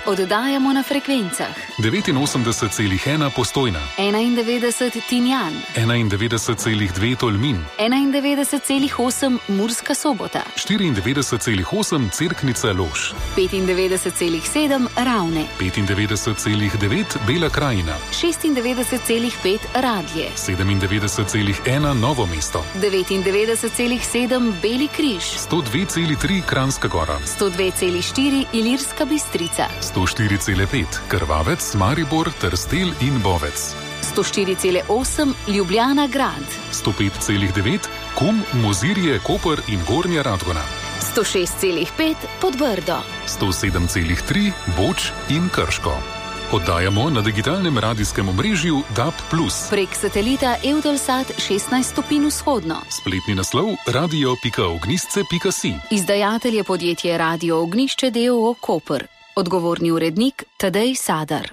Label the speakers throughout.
Speaker 1: oddajamo na frekvencah
Speaker 2: 89,1 Postojna,
Speaker 1: 91 Tinjan,
Speaker 2: 91,2 Tolmin,
Speaker 1: 91,8 Murska Sobota,
Speaker 2: 94,8 Cerknica Lož,
Speaker 1: 95,7 Ravne,
Speaker 2: 95,9 Bela Krajina,
Speaker 1: 96,5 Radlje,
Speaker 2: 97,1 Novo mesto,
Speaker 1: 99,7 Beli križ,
Speaker 2: 102,3 Kranjska Gora,
Speaker 1: 102,4 Ilirska Bistrica,
Speaker 2: 104,5 Krvavec, Maribor, Trstelj in Bovec,
Speaker 1: 104,8 Ljubljana grad,
Speaker 2: 105,9 Kum, Mozirje, Koper in Gornja Radgona,
Speaker 1: 106,5 Podbrdo,
Speaker 2: 107,3 Boč in Krško. Oddajamo na digitalnem radijskem omrežju DAB+.
Speaker 1: Prek satelita Eutelsat 16 stopinj vzhodno.
Speaker 2: Spletni naslov radio.ognjišče.si.
Speaker 1: Izdajatelj je podjetje Radio Ognjišče d.o.o. Koper. Odgovorni urednik Tadej Sadar.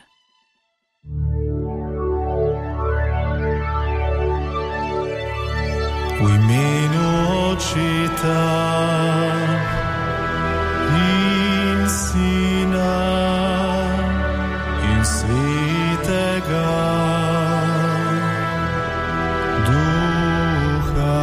Speaker 3: V imenu Očeta in Sina in Svetega Duha.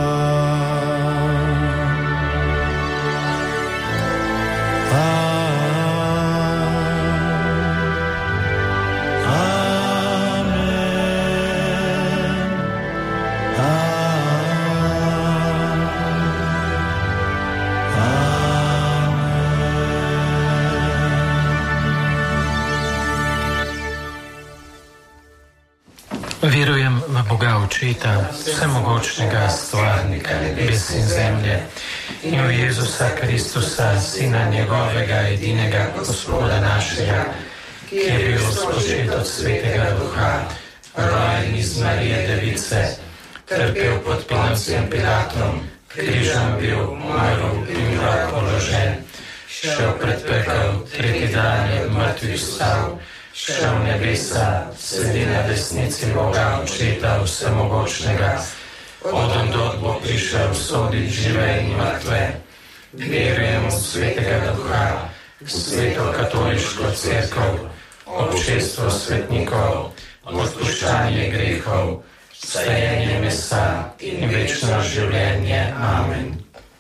Speaker 4: Verujem v Boga Očeta, vsemogočnega stvarnika nebes in zemlje, in v Jezusa Kristusa, Sina njegovega, edinega Gospoda našega, ki je bil spočet od Svetega Duha, rojen iz Marije Device, trpel pod Poncijem Pilatom, križem bil, umrl in v grob položen, šel pred pekel, tretji dan je od mrtvih vstal, šel v nebesa, sedi na desnici Boga Očeta vsemogočnega, odandod bo prišel sodit žive in mrtve. Verujem v Svetega Duha, v Sveto katoliško cerkev, občestvo svetnikov, odpuščanje grehov, vstajenje mesa in večno življenje. Amen.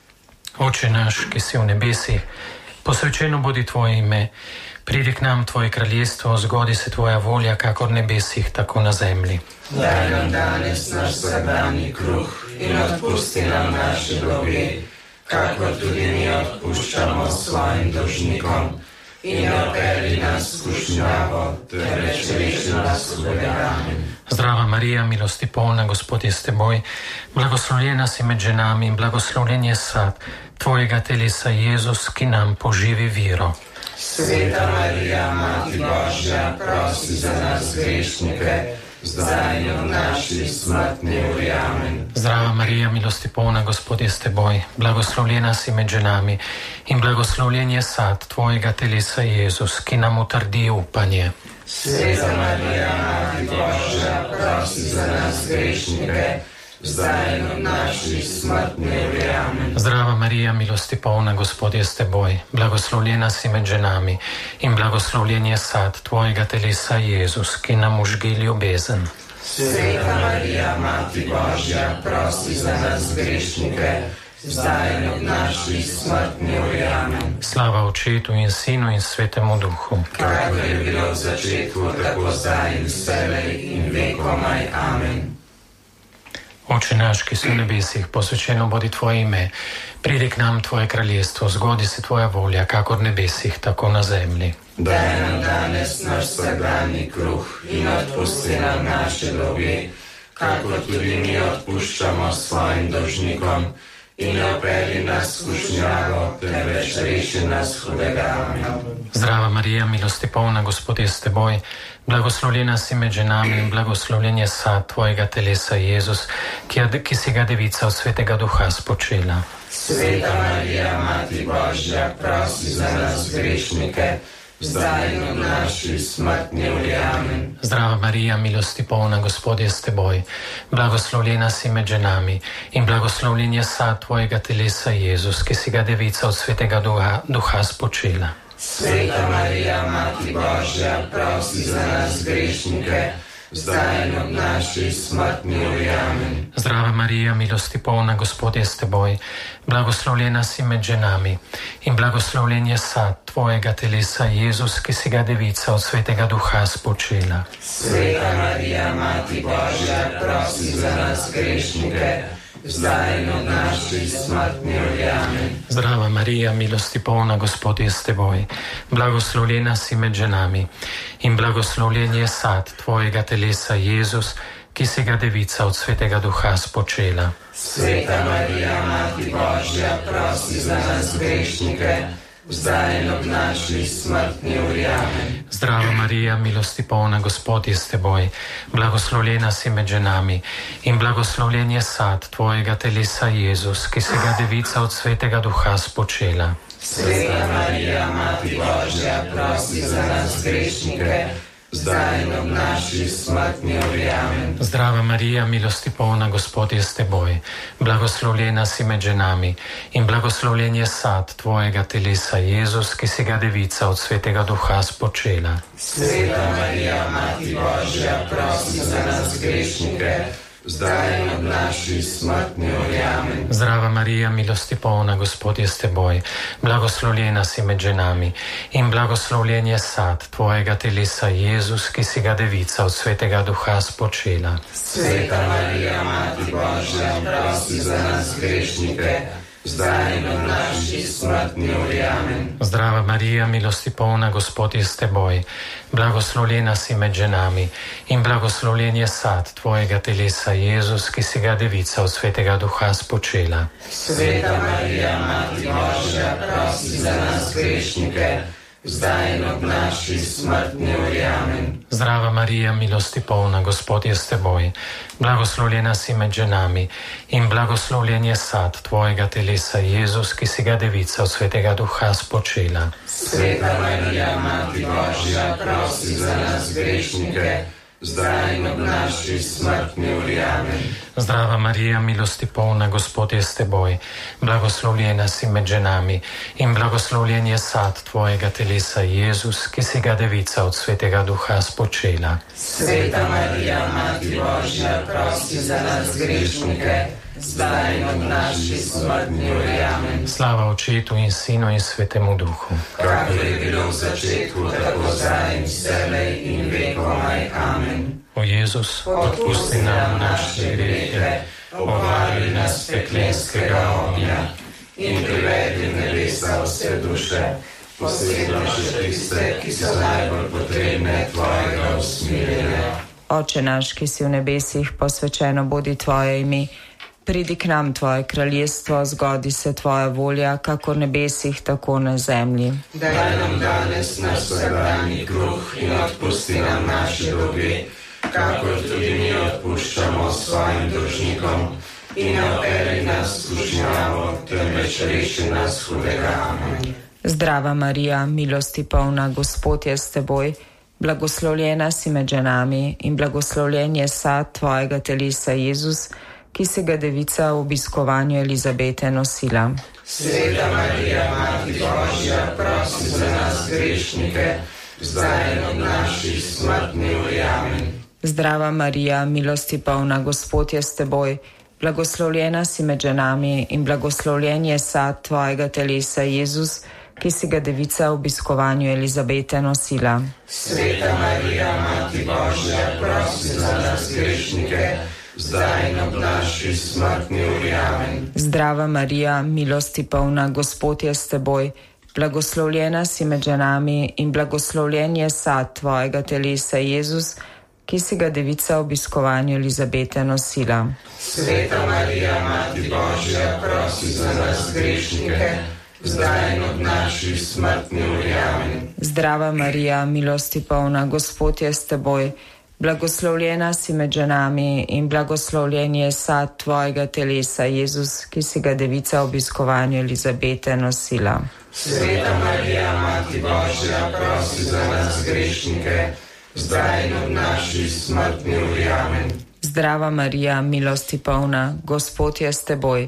Speaker 4: Oče naš, ki si v nebesih, posvečeno bodi tvoje ime. Pridi k nam tvoje kraljestvo, zgodi se tvoja volja, kakor v nebesih, tako na zemlji.
Speaker 5: Daj nam danes naš vsakdanji kruh in odpusti nam naše dolge, kakor tudi mi odpuščamo svojim dolžnikom. In ne odpelji nas v skušnjavo, temveč reši nas hudega. Amen.
Speaker 4: Zdrava Marija, milosti polna, Gospod je s teboj, blagoslovljena si med ženami in blagoslovljen je sad tvojega telesa Jezus, ki nam poživi vero.
Speaker 5: Sveta Marija, Mati Božja, prosi za nas grešnike, zdaj in v naši smrtni uri. Amen.
Speaker 4: Zdrava Marija, milosti polna, Gospod je s teboj, blagoslovljena si med ženami in blagoslovljen je sad tvojega telesa Jezus, ki nam utrdi upanje.
Speaker 5: Sveta Marija, Mati Božja, prosi za nas grešnike, zdaj in v naši smrtni uri. Amen.
Speaker 4: Zdrava Marija, milosti polna, Gospod je s teboj, blagoslovljena si med ženami in blagoslovljen je sad tvojega telesa Jezus, ki nam užgi ljubezen.
Speaker 5: Sveta Marija, Mati Božja, prosi za nas grešnike, zdaj in v naši smrtni uri. Amen.
Speaker 4: Slava Očetu in Sinu in Svetemu Duhu.
Speaker 5: Kakor je bilo v začetku, tako zdaj in vselej in vekomaj. Amen.
Speaker 4: Oče naš, ki si v nebesih, posvečeno bodi tvoje ime. Pridi k nam tvoje kraljestvo, zgodi se tvoja volja, kakor v nebesih, tako na zemlji.
Speaker 5: Daj nam danes naš vsakdanji kruh in odpusti nam naše dolge, kakor tudi mi odpuščamo svojim dolžnikom. In ne odpelji nas v skušnjavo, temveč reši nas hudega. Amen.
Speaker 4: Zdrava Marija, milosti polna, Gospod je s teboj, blagoslovljena si med ženami in blagoslovljen je sad tvojega telesa Jezus, ki si ga devica od Svetega Duha spočela.
Speaker 5: Sveta Marija, Mati Božja, prosi za nas grešnike, zdaj in v naši smrtni uri. Amen.
Speaker 4: Zdrava Marija, milosti polna, Gospod je s teboj, blagoslovljena si med ženami in blagoslovljen je sad tvojega telesa Jezus, ki si ga devica od Svetega Duha spočela.
Speaker 5: Sveta Marija, Mati Božja, prosi za nas grešnike, zdaj in ob naši smrtni uri. Amen.
Speaker 4: Zdrava Marija, milosti polna, Gospod je s teboj, blagoslovljena si med ženami in blagoslovljen je sad tvojega telesa, Jezus, ki si ga devica od Svetega Duha spočela.
Speaker 5: Sveta Marija, Mati Božja, prosi za nas grešnike, zdaj in ob naši smrtni uri. Amen.
Speaker 4: Zdrava Marija, milosti polna, Gospod je s teboj, blagoslovljena si med ženami in blagoslovljen je sad tvojega telesa, Jezus, ki si ga devica od Svetega Duha spočela.
Speaker 5: Sveta Marija, Mati Božja, prosi za nas grešnike, zdaj in ob naši smrtni uri. Amen.
Speaker 4: Zdrava Marija, milosti polna, Gospod je s teboj, blagoslovljena si med ženami in blagoslovljen je sad tvojega telesa, Jezus, ki si ga devica od Svetega Duha spočela.
Speaker 5: Sveta Marija, Mati Božja, prosi za nas grešnike, zdaj in ob naši smrtni uri. Amen.
Speaker 4: Zdrava Marija, milosti polna, Gospod je s teboj, blagoslovljena si med ženami in blagoslovljen je sad tvojega telesa, Jezus, ki si ga devica od Svetega Duha spočela.
Speaker 5: Sveta Marija, Mati Božja, prosi za nas grešnike, zdaj in ob naši smrtni uri. Amen.
Speaker 4: Zdrava Marija, milosti polna, Gospod je s teboj, blagoslovljena si med ženami in blagoslovljen je sad tvojega telesa, Jezus, ki si ga devica od Svetega Duha spočela.
Speaker 5: Sveta Marija, Mati Božja, prosi za nas grešnike, zdaj in ob naši smrtni uri. Amen.
Speaker 4: Zdrava Marija, milosti polna, Gospod je s teboj, blagoslovljena si med ženami in blagoslovljen je sad tvojega telesa, Jezus, ki si ga devica od Svetega Duha spočela.
Speaker 5: Sveta Marija, Mati Božja, prosi za nas grešnike, zdaj in ob naši smrtni uri. Amen.
Speaker 4: Zdrava Marija, milosti polna, Gospod je s teboj, blagoslovljena si med ženami in blagoslovljen je sad tvojega telesa, Jezus, ki si ga devica od Svetega Duha spočela.
Speaker 5: Sveta Marija, Mati Božja, prosi za nas grešnike, zdaj in ob naši smrtni uri. Amen.
Speaker 4: Zdrava Marija, milosti polna, Gospod je s teboj, blagoslovljena si med ženami in blagoslovljen je sad tvojega telesa, Jezus, ki si ga devica od Svetega Duha spočela.
Speaker 5: Sveta Marija, Mati Božja, prosi za nas grešnike, zdaj in ob naši smrtni uri. Amen.
Speaker 4: Slava Očetu in Sinu in Svetemu Duhu.
Speaker 5: Kakor je bilo v začetku, tako zdaj in vselej in vekomaj. Amen.
Speaker 4: O Jezus,
Speaker 5: Odpusti nam naše grehe, obvari nas peklenskega ognja in privedi v nebesa vse duše, posebno še tiste, ki so najbolj potrebne tvojega usmiljenja.
Speaker 6: Oče naš, ki si v nebesih, posvečeno bodi tvoje ime. Pridi k nam tvoje kraljestvo, zgodi se tvoja volja, kakor v nebesih, tako na zemlji.
Speaker 5: Daj nam danes naš vsakdanji kruh in odpusti nam naše dolge, kakor tudi mi odpuščamo svojim dolžnikom, in ne vpelji nas v skušnjavo, temveč reši nas hudega. Amen.
Speaker 6: Zdrava Marija, milosti polna, Gospod je s teboj, blagoslovljena si med ženami in blagoslovljen je sad tvojega telesa, Jezus, ki si ga devica v obiskovanju Elizabete nosila.
Speaker 5: Sveta Marija, Mati Božja, prosi za nas grešnike, zdaj in ob naši smrtni uri. Amen.
Speaker 6: Zdrava Marija, milosti polna, Gospod je s teboj, blagoslovljena si med ženami in blagoslovljen je sad tvojega telesa, Jezus, ki si ga devica v obiskovanju Elizabete nosila.
Speaker 5: Sveta Marija, Mati Božja, prosi za nas grešnike, zdaj in ob naši smrtni uri. Amen.
Speaker 6: Zdrava Marija, milosti polna, Gospod je s teboj, blagoslovljena si med ženami in blagoslovljen je sad tvojega telesa, Jezus, ki si ga devica v obiskovanju Elizabete nosila.
Speaker 5: Sveta Marija, Mati Božja, prosi za nas grešnike, zdaj in ob naši smrtni uri. Amen.
Speaker 6: Zdrava Marija, milosti polna, Gospod je s teboj, blagoslovljena si med ženami in blagoslovljen je sad tvojega telesa, Jezus, ki si ga devica v obiskovanju Elizabete nosila.
Speaker 5: Sveta Marija, Mati Božja, prosi za nas grešnike, zdaj in ob naši smrtni uri. Amen.
Speaker 6: Zdrava Marija, milosti polna, Gospod je s teboj,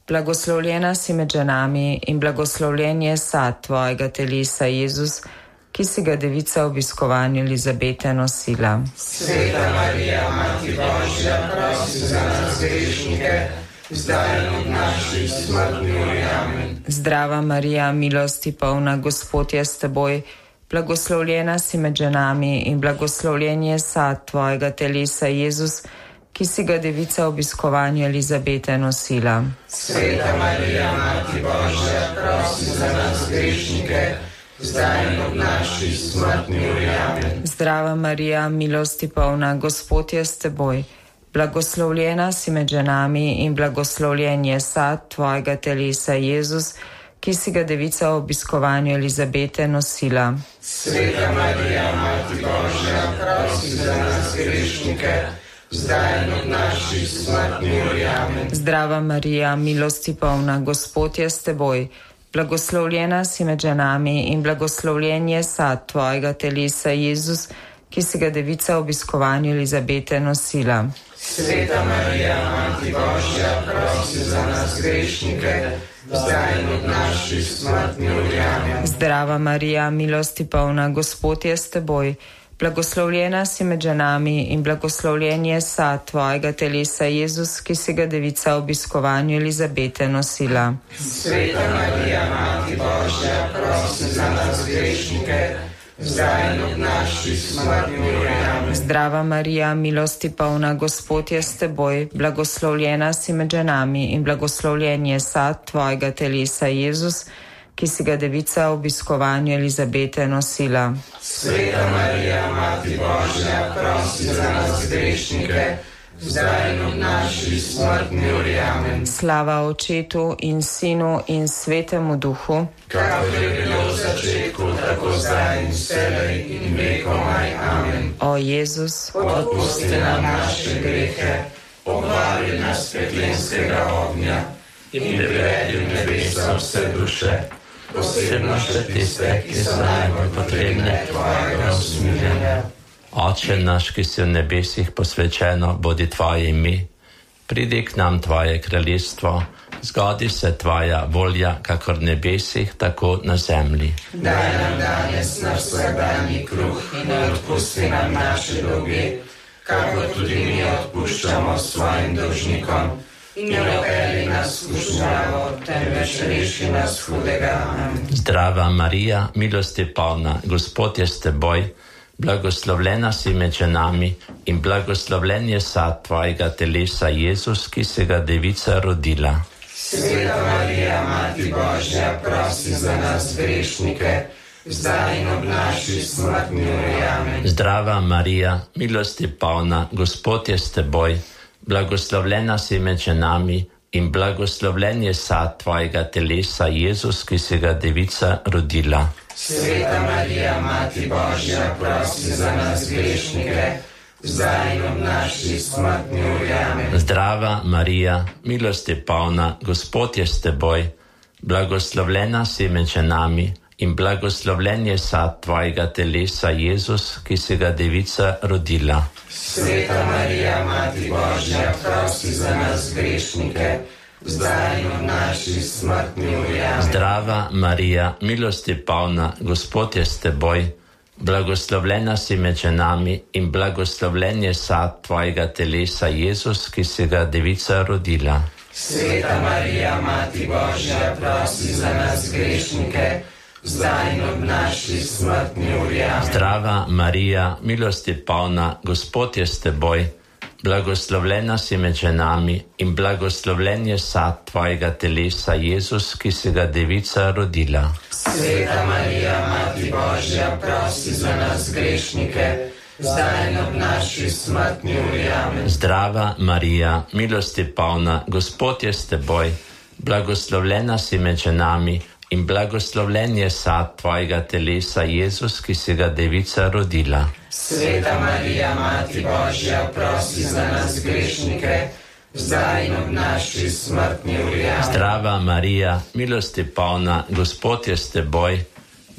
Speaker 6: blagoslovljena si med ženami in blagoslovljen je sad tvojega telesa, Jezus, ki si ga devica v obiskovanju Elizabete nosila.
Speaker 5: Sveta Marija, Mati Božja, prosi za nas grešnike, zdaj in ob naši smrtni uri. Amen.
Speaker 6: Zdrava Marija, milosti polna, Gospod je s teboj, blagoslovljena si med ženami in blagoslovljen je sad tvojega telesa, Jezus, ki si ga devica v obiskovanju Elizabete nosila.
Speaker 5: Sveta Marija, Mati Božja, prosi za nas grešnike, zdaj in ob naši smrtni uri. Amen.
Speaker 6: Zdrava Marija, milosti polna, Gospod je s teboj, blagoslovljena si med ženami in blagoslovljen je sad tvojega telesa, Jezus, ki si ga devica v obiskovanju Elizabete nosila.
Speaker 5: Sveta Marija, Mati Božja, prosi za nas grešnike, zdaj in ob naši smrtni uri. Amen.
Speaker 6: Zdrava Marija, milosti polna, Gospod je s teboj, blagoslovljena si med ženami in blagoslovljen je sad tvojega telesa, Jezus, ki si ga devica v obiskovanju Elizabete nosila.
Speaker 5: Sveta Marija, Mati Božja, prosi za nas grešnike, zdaj in ob naši smrtni uri. Amen.
Speaker 6: Zdrava Marija, milosti polna, Gospod je s teboj, blagoslovljena si med ženami in blagoslovljen je sad tvojega telesa, Jezus, ki si ga devica v obiskovanju Elizabete nosila.
Speaker 5: Sveta Marija, Mati Božja, prosi za nas grešnike, zdaj in ob naši smrtni uri. Amen.
Speaker 6: Zdrava Marija, milosti polna, Gospod je s teboj, blagoslovljena si med ženami in blagoslovljen je sad tvojega telesa, Jezus, ki si ga devica v obiskovanju Elizabete nosila.
Speaker 5: Sveta Marija, Mati Božja, prosi za nas grešnike, zdaj in ob naši smrtni uri. Amen.
Speaker 6: Slava Očetu in Sinu in Svetemu Duhu,
Speaker 5: kakor je bilo v začetku, tako zdaj in vselej in vekomaj. Amen.
Speaker 6: o Jezus,
Speaker 5: Odpusti nam naše grehe, obvari nas peklenskega ognja in privedi v nebesa vse duše, posebno še tiste, ki so najbolj potrebne tvojega usmiljenja.
Speaker 7: Oče naš, ki si v nebesih, posvečeno bodi tvoje ime, pridi k nam tvoje kraljestvo, zgodi se tvoja volja, kakor v nebesih, tako na zemlji.
Speaker 5: Daj nam danes naš vsakdanji kruh in odpusti nam naše dolge, kakor tudi mi odpuščamo svojim dolžnikom. In ne vpelji nas v skušnjavo, temveč reši nas hudega. Amen.
Speaker 7: Zdrava Marija, milosti polna, Gospod je s teboj, blagoslovljena si med ženami in blagoslovljen je sad tvojega telesa, Jezus, ki si ga devica rodila.
Speaker 5: Sveta Marija, Mati Božja, prosi za nas grešnike, zdaj in ob naši smrtni uri. Amen.
Speaker 7: Zdrava Marija, milosti polna, Gospod je s teboj, blagoslovljena si med ženami in blagoslovljen je sad tvojega telesa, Jezus, ki si ga devica rodila.
Speaker 5: Sveta Marija, Mati Božja, prosi za nas grešnike, zdaj in ob naši smrtni uri. Amen.
Speaker 7: Zdrava Marija, milosti polna, Gospod je s teboj, blagoslovljena si med ženami in blagoslovljen je sad tvojega telesa, Jezus, ki si ga devica rodila.
Speaker 5: Sveta Marija, Mati Božja, prosi za nas grešnike, zdaj in ob naši smrtni uri. Amen.
Speaker 7: Zdrava Marija, milosti polna, Gospod je s teboj, blagoslovljena si med ženami in blagoslovljen je sad tvojega telesa, Jezus, ki si ga devica rodila.
Speaker 5: Sveta Marija, Mati Božja, prosi za nas grešnike, zdaj in ob naši smrtni uri. Amen.
Speaker 7: Zdrava Marija, milosti polna, Gospod je s teboj, blagoslovljena si med ženami in blagoslovljen je sad tvojega telesa, Jezus, ki si ga devica rodila.
Speaker 5: Sveta Marija, Mati Božja, prosi za nas grešnike, zdaj in ob naši smrtni uri. Amen.
Speaker 7: Zdrava Marija, milosti polna, Gospod je s teboj, blagoslovljena si med ženami in blagoslovljen je sad tvojega telesa, Jezus, ki si ga devica rodila.
Speaker 5: Sveta Marija, Mati Božja, prosi za nas grešnike, zdaj in ob naši smrtni uri. Amen.
Speaker 7: Zdrava Marija, milosti polna, Gospod je s teboj,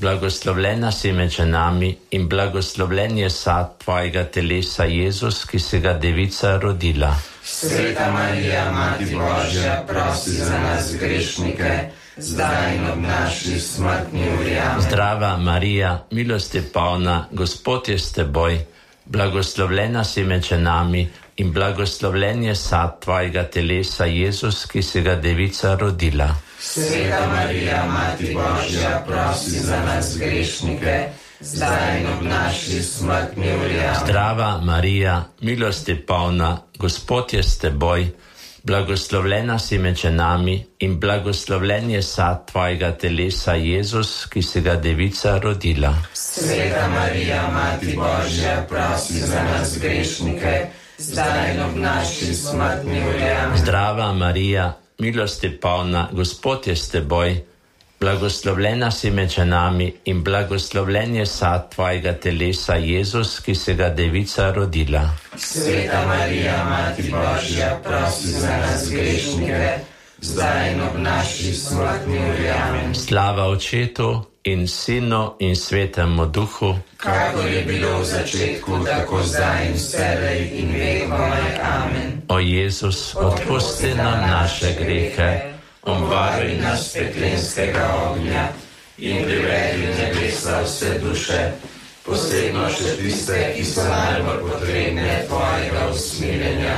Speaker 7: blagoslovljena si med ženami in blagoslovljen je sad tvojega telesa, Jezus, ki si ga devica rodila.
Speaker 5: Sveta Marija, Mati Božja, prosi za nas grešnike, zdaj in ob naši smrtni uri. Amen.
Speaker 7: Zdrava Marija, milosti polna, Gospod je s teboj, blagoslovljena si med ženami in blagoslovljen je sad tvojega telesa, Jezus, ki si ga devica rodila.
Speaker 5: Sveta Marija, Mati Božja, prosi za nas grešnike, zdaj in ob naši smrtni uri. Amen.
Speaker 7: Zdrava Marija, milosti polna, Gospod je s teboj, blagoslovljena si med ženami in blagoslovljen je sad tvojega telesa, Jezus, ki si ga devica rodila.
Speaker 5: Sveta Marija, Mati Božja, prosi za nas grešnike, zdaj in ob naši smrtni uri. Amen.
Speaker 7: Zdrava Marija, milosti polna, Gospod je s teboj, blagoslovljena si med ženami in blagoslovljen je sad tvojega telesa, Jezus, ki si ga devica rodila.
Speaker 5: Sveta Marija, Mati Božja, prosi za nas grešnike, zdaj in ob naši smrtni uri. Amen.
Speaker 7: Slava Očetu in Sinu in Svetemu Duhu,
Speaker 5: kakor je bilo v začetku, tako zdaj in vselej in vekomaj. Amen.
Speaker 7: O Jezus, odpusti nam naše grehe,
Speaker 5: obvaruj nas peklenskega ognja in privedi v nebesa vse duše, posebno še tiste, ki so najbolj potrebne tvojega usmiljenja.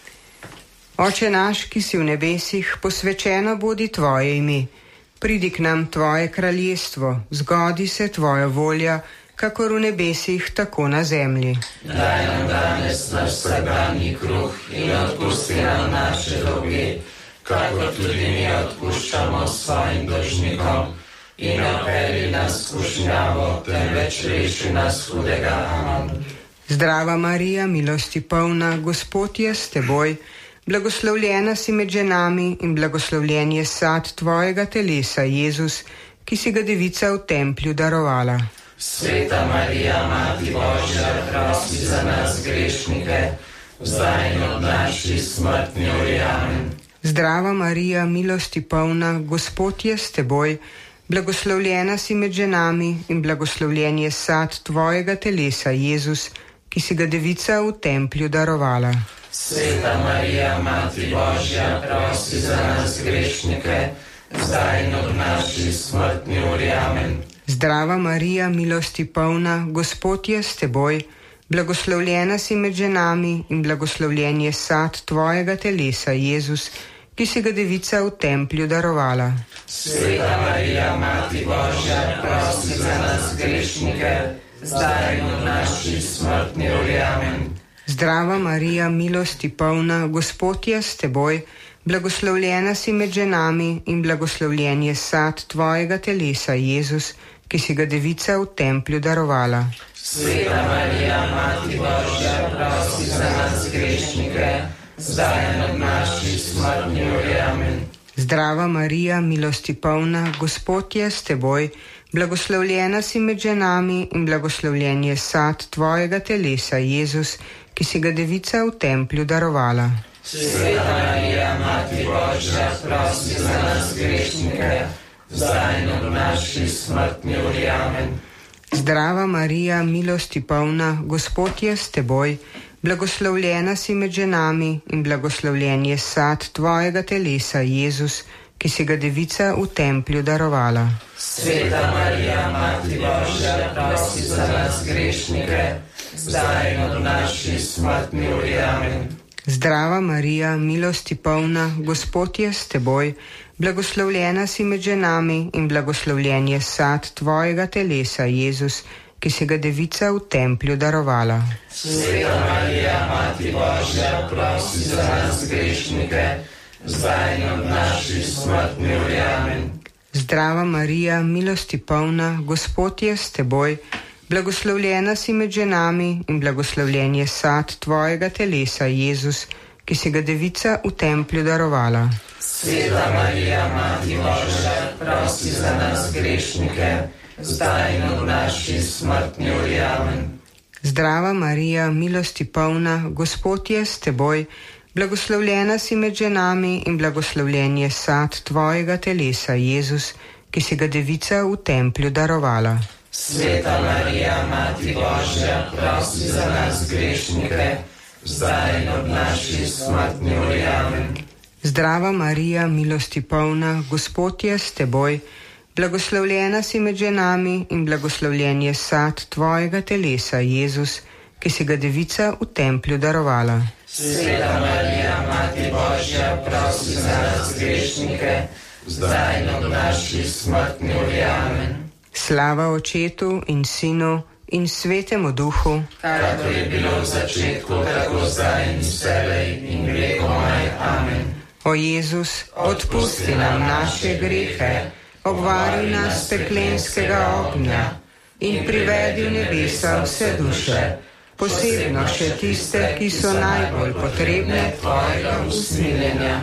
Speaker 8: Oče naš, ki si v nebesih, posvečeno bodi tvoje ime. Pridi k nam tvoje kraljestvo, zgodi se tvoja volja, kakor v nebesih, tako na zemlji.
Speaker 5: Daj nam danes naš vsakdanji kruh in odpusti nam naše dolge, kakor tudi mi odpuščamo svojim dolžnikom, in ne vpelji nas v skušnjavo, temveč reši nas hudega. Amen.
Speaker 8: Zdrava Marija, milosti polna, Gospod je s teboj, blagoslovljena si med ženami in blagoslovljen je sad tvojega telesa, Jezus, ki si ga devica v templju darovala.
Speaker 5: Sveta Marija, Mati Božja, prosi za nas grešnike, zdaj in ob naši smrtni uri. Amen.
Speaker 8: Zdrava Marija, milosti polna, Gospod je s teboj, blagoslovljena si med ženami in blagoslovljen je sad tvojega telesa, Jezus, ki si ga devica v templju darovala.
Speaker 5: Sveta Marija, Mati Božja, prosi za nas grešnike, zdaj in ob naši smrtni uri. Amen.
Speaker 8: Zdrava Marija, milosti polna, Gospod je s teboj, blagoslovljena si med ženami in blagoslovljen je sad tvojega telesa, Jezus, ki si ga devica v templju darovala.
Speaker 5: Sveta Marija, Mati Božja, prosi za nas grešnike, zdaj in ob naši smrtni uri. Amen.
Speaker 8: Zdrava Marija, milosti polna, Gospod je s teboj, blagoslovljena si med ženami in blagoslovljen je sad tvojega telesa, Jezus, ki si ga devica v templju darovala.
Speaker 5: Sveta Marija, Mati Božja, prosi za nas grešnike, zdaj in ob naši smrtni uri. Amen.
Speaker 8: Zdrava Marija, milosti polna, Gospod je s teboj, blagoslovljena si med ženami in blagoslovljen je sad tvojega telesa, Jezus, ki si ga devica v templju darovala.
Speaker 5: Sveta Marija, Mati Božja, prosi za nas grešnike, zdaj in ob naši smrtni uri. Amen.
Speaker 8: Zdrava Marija, milosti polna, Gospod je s teboj, blagoslovljena si med ženami in blagoslovljen je sad tvojega telesa, Jezus, ki si ga devica v templju darovala.
Speaker 5: Sveta Marija, Mati Božja, prosi za nas grešnike, zdaj in ob naši smrtni uri. Amen.
Speaker 8: Zdrava Marija, milosti polna, Gospod je s teboj, blagoslovljena si med ženami in blagoslovljen je sad tvojega telesa, Jezus, ki si ga devica v templju darovala.
Speaker 5: Sveta Marija, Mati Božja, prosi za nas grešnike, zdaj in ob naši smrtni uri. Amen.
Speaker 8: Zdrava Marija, milosti polna, Gospod je s teboj, blagoslovljena si med ženami in blagoslovljen je sad tvojega telesa, Jezus, ki si ga devica v templju darovala.
Speaker 5: Sveta Marija, Mati Božja, prosi za nas grešnike, zdaj in ob naši smrtni uri. Amen.
Speaker 8: Zdrava Marija, milosti polna, Gospod je s teboj, blagoslovljena si med ženami in blagoslovljen je sad tvojega telesa, Jezus, ki si ga Devica v templju darovala.
Speaker 5: Sveta Marija, Mati Božja, prosi za nas grešnike, zdaj in ob naši smrtni uri. Amen.
Speaker 8: Zdrava Marija, milosti polna, Gospod je s teboj, blagoslovljena si med ženami in blagoslovljen je sad tvojega telesa, Jezus, ki si ga Devica v templju darovala.
Speaker 5: Sveta Marija, Mati Božja, prosi za nas grešnike, zdaj in ob naši smrtni uri. Amen.
Speaker 8: Slava Očetu in Sinu in Svetemu Duhu,
Speaker 5: kakor je bilo v začetku, tako zdaj in vselej in vekomaj. Amen.
Speaker 8: O Jezus, odpusti nam naše grehe, obvari nas peklenskega ognja in privedi v nebesa vse duše, posebno še tiste, ki so najbolj potrebne tvojega usmiljenja.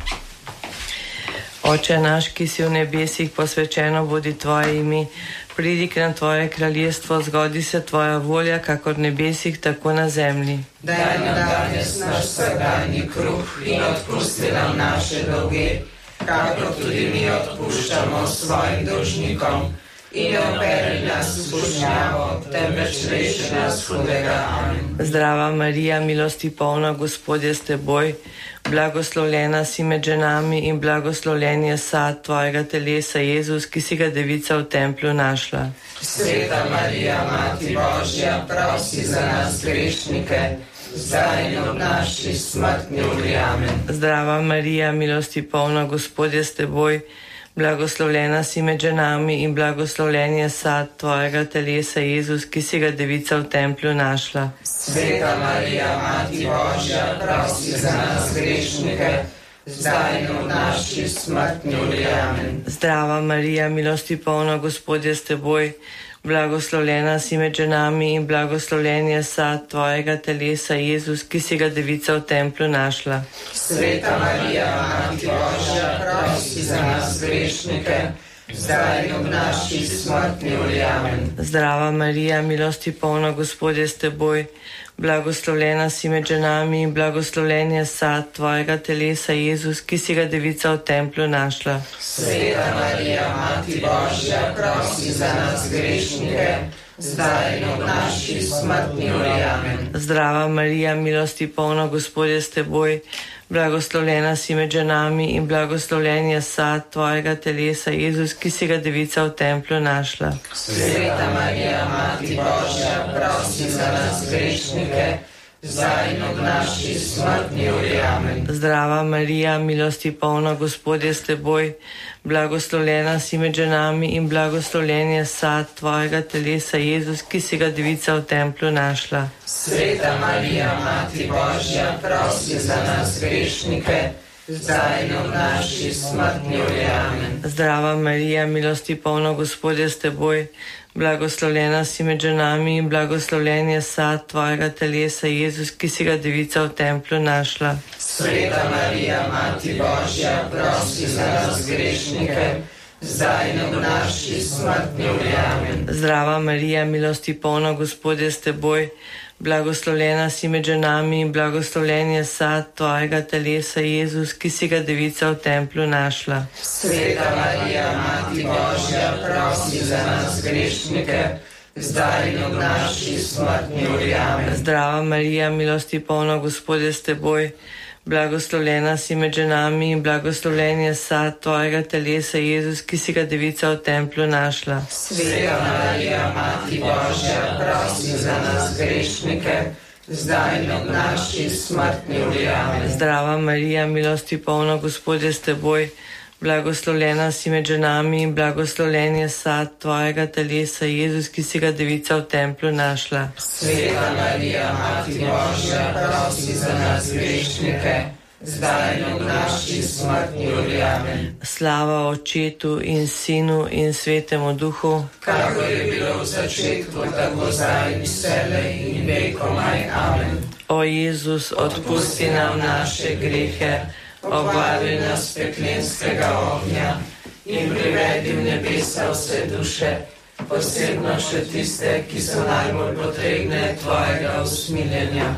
Speaker 9: Oče naš, ki si v nebesih, posvečeno bodi tvoje ime, pridi k nam tvoje kraljestvo, zgodi se tvoja volja, kakor v nebesih, tako na zemlji.
Speaker 5: Daj nam danes naš vsakdanji kruh in odpusti nam naše dolge, kakor tudi mi odpuščamo svojim dolžnikom. In ne operi nas v skušnjavo, temveč reši nas hudega. Amen.
Speaker 9: Zdrava Marija, milosti polna, Gospod je s teboj, blagoslovljena si med ženami in blagoslovljen je sad tvojega telesa, Jezus, ki si ga Devica v templju našla.
Speaker 5: Sveta Marija, Mati Božja, prosi za nas grešnike, zdaj in ob naši smrtni uri. Amen.
Speaker 9: Zdrava Marija, milosti polna, Gospod je s teboj, blagoslovljena si med ženami in blagoslovljen je sad tvojega telesa, Jezus, ki si ga Devica v templju našla.
Speaker 5: Sveta Marija, Mati Božja, prosi za nas grešnike, zdaj in ob naši smrtni uri. Amen.
Speaker 9: Zdrava Marija, milosti polna, Gospod je s teboj, blagoslovljena si med ženami in blagoslovljen je sad tvojega telesa, Jezus, ki si ga Devica v templju našla.
Speaker 5: Sveta Marija, Mati Božja, prosi za nas grešnike, zdaj in ob naši smrtni uri. Amen.
Speaker 9: Zdrava Marija, milosti polna, Gospod je s teboj, blagoslovljena si med ženami in blagoslovljen je sad tvojega telesa, Jezus, ki si ga Devica v templju našla.
Speaker 5: Sveta Marija, Mati Božja, prosi za nas grešnike, zdaj in ob naši smrtni uri. Amen.
Speaker 9: Zdrava Marija, milosti polna, Gospod je s teboj, blagoslovljena si med ženami in blagoslovljen je sad tvojega telesa, Jezus, ki si ga Devica v templju našla.
Speaker 5: Sveta Marija, Mati Božja, prosi za nas grešnike, zdaj in ob naši smrtni uri. Amen.
Speaker 9: Zdrava Marija, milosti polna, Gospod je s teboj, blagoslovljena si med ženami in blagoslovljen je sad tvojega telesa, Jezus, ki si ga Devica v templju našla.
Speaker 5: Sveta Marija, Mati Božja, prosi za nas grešnike, zdaj in ob naši smrtni uri. Amen.
Speaker 9: Zdrava Marija, milosti polna, Gospod je s teboj, blagoslovljena si med ženami in blagoslovljen je sad tvojega telesa, Jezus, ki si ga Devica v templju našla.
Speaker 5: Sveta Marija, Mati Božja, prosi za nas grešnike, zdaj in ob naši smrtni uri. Amen.
Speaker 9: Zdrava Marija, milosti polna, Gospod je s teboj, blagoslovljena si med ženami in blagoslovljen je sad tvojega telesa, Jezus, ki si ga Devica v templju našla.
Speaker 5: Sveta Marija, Mati Božja, prosi za nas grešnike, zdaj in ob naši smrtni uri. Amen.
Speaker 9: Zdrava Marija, milosti polna, Gospod je s teboj, blagoslovljena si med ženami in blagoslovljen je sad tvojega telesa, Jezus, ki si ga Devica v templju našla.
Speaker 5: Sveta Marija, Mati Božja, prosi za nas grešnike, zdaj in ob naši smrtni uri. Amen.
Speaker 9: Zdrava Marija, milosti polna, Gospod je s teboj, blagoslovljena si med ženami in blagoslovljen je sad tvojega telesa, Jezus, ki si ga Devica v templju našla.
Speaker 5: Sveta Marija, Mati Božja, prosi za nas grešnike, zdaj in ob naši smrtni uri. Amen.
Speaker 9: Slava Očetu in Sinu in Svetemu Duhu,
Speaker 5: kakor je bilo v začetku, tako zdaj in vselej in vekomaj. Amen.
Speaker 9: O Jezus, odpusti nam naše grehe,
Speaker 5: obvari nas peklenskega ognja in privedi v nebesa vse duše, posebno še tiste, ki so najbolj potrebne tvojega usmiljenja.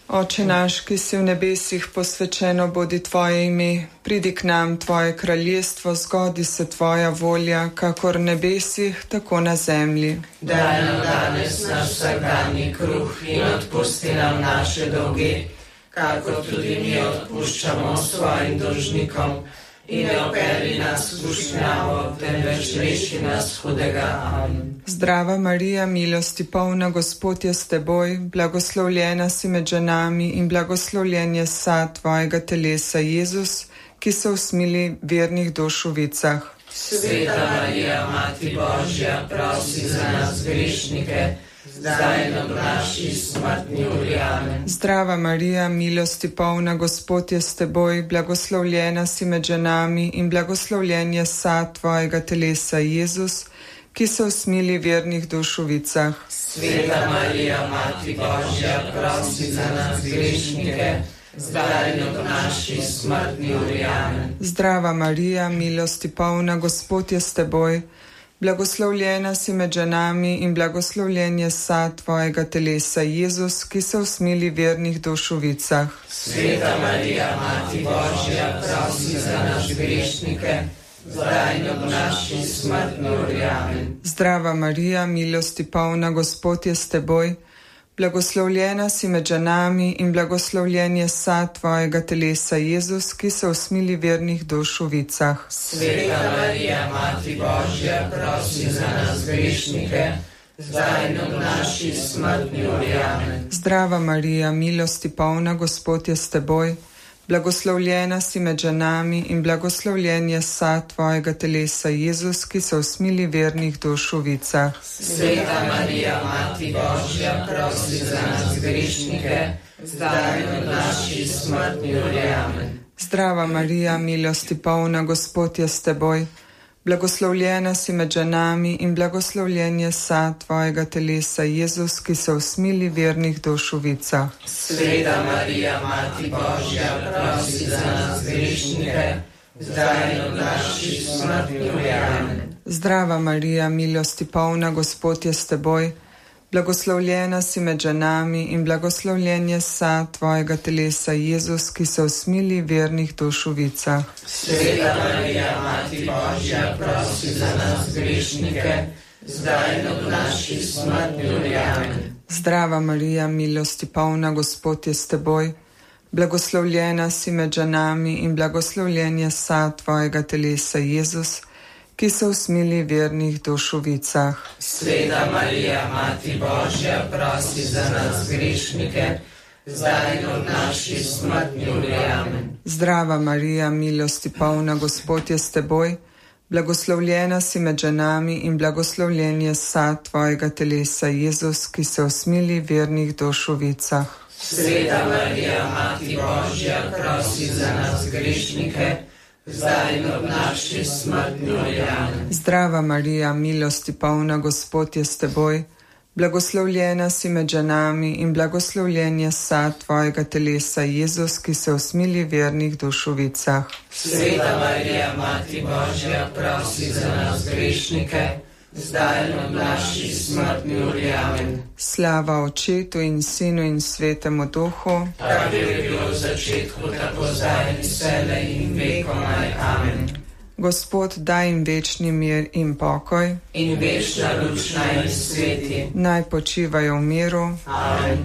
Speaker 10: Oče naš, ki si v nebesih, posvečeno bodi tvoje ime, pridi k nam tvoje kraljestvo, zgodi se tvoja volja, kakor v nebesih, tako na zemlji.
Speaker 5: Daj nam danes naš vsakdanji kruh in odpusti nam naše dolge, kakor tudi mi odpuščamo svojim dolžnikom. In ne operi nas v skušnjavo, temveč reši nas hudega. Amen.
Speaker 10: Zdrava Marija, milosti polna, Gospod je s teboj, blagoslovljena si med ženami in blagoslovljen je sad tvojega telesa, Jezus, ki se usmili vernih duš v vicah.
Speaker 5: Sveta Marija, Mati Božja, prosi za nas grešnike, zdaj in ob naši smrtni uri. Amen.
Speaker 10: Zdrava Marija, milosti polna, Gospod je s teboj, blagoslovljena si med ženami in blagoslovljen je sad tvojega telesa, Jezus, ki se usmili vernih duš v vicah.
Speaker 5: Sveta Marija, Mati Božja, prosi za nas grešnike, zdaj in ob naši smrtni uri. Amen.
Speaker 10: Zdrava Marija, milosti polna, Gospod je s teboj, blagoslovljena si med ženami in blagoslovljen je sad tvojega telesa, Jezus, ki se usmili vernih duš v vicah.
Speaker 5: Sveta Marija, Mati Božja, prosi za nas grešnike, zdaj in ob naši smrtni uri. Amen.
Speaker 10: Zdrava Marija, milosti polna, Gospod je s teboj, blagoslovljena si med ženami in blagoslovljen je sad tvojega telesa, Jezus, ki se usmili vernih duš v vicah.
Speaker 5: Sveta Marija, Mati Božja, prosi za nas grešnike, zdaj in ob naši smrtni uri. Amen.
Speaker 10: Zdrava Marija, milosti polna, Gospod je s teboj, blagoslovljena si med ženami in blagoslovljen je sad tvojega telesa, Jezus, ki se usmili vernih duš v vicah.
Speaker 5: Sveta Marija, Mati Božja, prosi za nas grešnike, zdaj in ob naši smrtni uri. Amen.
Speaker 10: Zdrava Marija, milosti polna, Gospod je s teboj, blagoslovljena si med ženami in blagoslovljen je sad tvojega telesa, Jezus, ki se usmili vernih duš v vicah.
Speaker 5: Sveta Marija, Mati Božja, prosi za nas grešnike, zdaj in ob naši smrtni uri. Amen.
Speaker 10: Zdrava Marija, milosti polna, Gospod je s teboj, blagoslovljena si med ženami in blagoslovljen je sad tvojega telesa, Jezus, ki se usmili vernih duš v vicah.
Speaker 5: Sveta Marija, Mati Božja, prosi za nas grešnike, zdaj in ob naši smrtni uri. Amen.
Speaker 10: Zdrava Marija, milosti polna, Gospod je s teboj, blagoslovljena si med ženami in blagoslovljen je sad tvojega telesa, Jezus, ki se usmili vernih duš v vicah.
Speaker 5: Sveta Marija, Mati Božja, prosi za nas grešnike, zdaj in ob naši smrtni uri. Amen.
Speaker 10: Zdrava Marija, milosti polna, Gospod je s teboj, blagoslovljena si med ženami in blagoslovljen je sad tvojega telesa, Jezus, ki se usmili vernih duš v vicah.
Speaker 5: Sveta Marija, Mati Božja, prosi za nas grešnike, zdaj in ob naši smrtni uri. Amen.
Speaker 10: Zdrava Marija, milosti polna, Gospod je s teboj, blagoslovljena si med ženami in blagoslovljen je sad tvojega telesa, Jezus, ki se usmili vernih duš v vicah.
Speaker 5: Sveta Marija, Mati Božja, prosi za nas grešnike, zdaj in ob naši smrtni uri. Amen.
Speaker 10: Slava Očetu in Sinu in Svetemu Duhu,
Speaker 5: tako je bilo v začetku, tako zdaj in vselej in vekomaj. Amen.
Speaker 10: Gospod, daj jim večni mir in pokoj,
Speaker 5: in večna luč naj jim sveti.
Speaker 10: Naj počivajo v miru.
Speaker 5: Amen.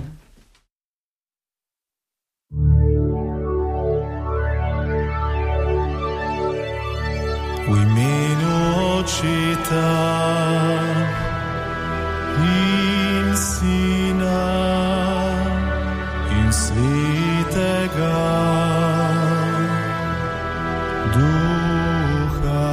Speaker 3: V imenu Očeta in Sina in Svetega Duha.